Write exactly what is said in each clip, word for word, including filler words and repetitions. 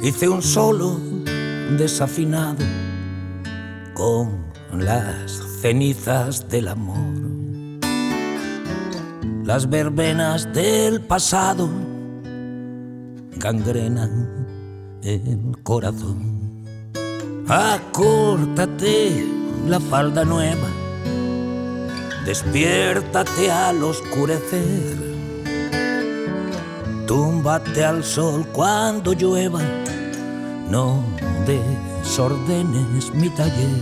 Hice un solo desafinado con las cenizas del amor. Las verbenas del pasado gangrenan el corazón. Acórtate la falda nueva, despiértate al oscurecer, túmbate al sol cuando llueva, no desordenes mi taller.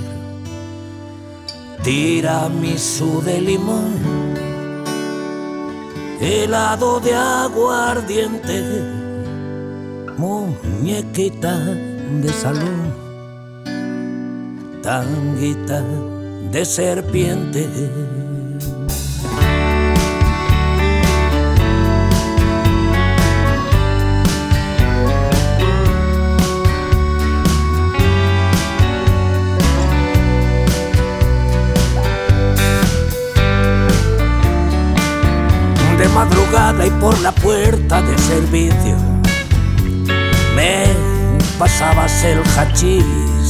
Tiramisú de limón, helado de aguardiente, muñequita de salón, tanguita de serpiente. De madrugada y por la puerta de servicio me pasabas el hachís.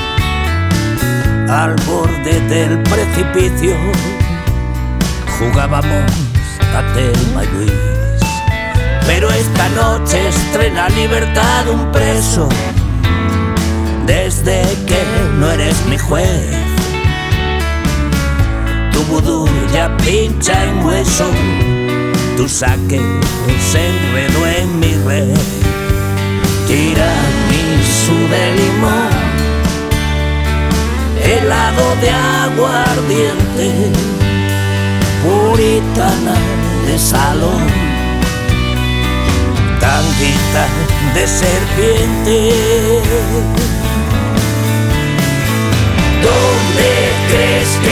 Al borde del precipicio jugábamos a Thelma y Luis. Pero esta noche estrena libertad un preso, desde que no eres mi juez. Tu vudú ya pincha en hueso, tu saque se enredó en mi red. Tiramisú de limón, helado de aguardiente, puritana de salón, tanguita de serpiente. ¿Dónde crees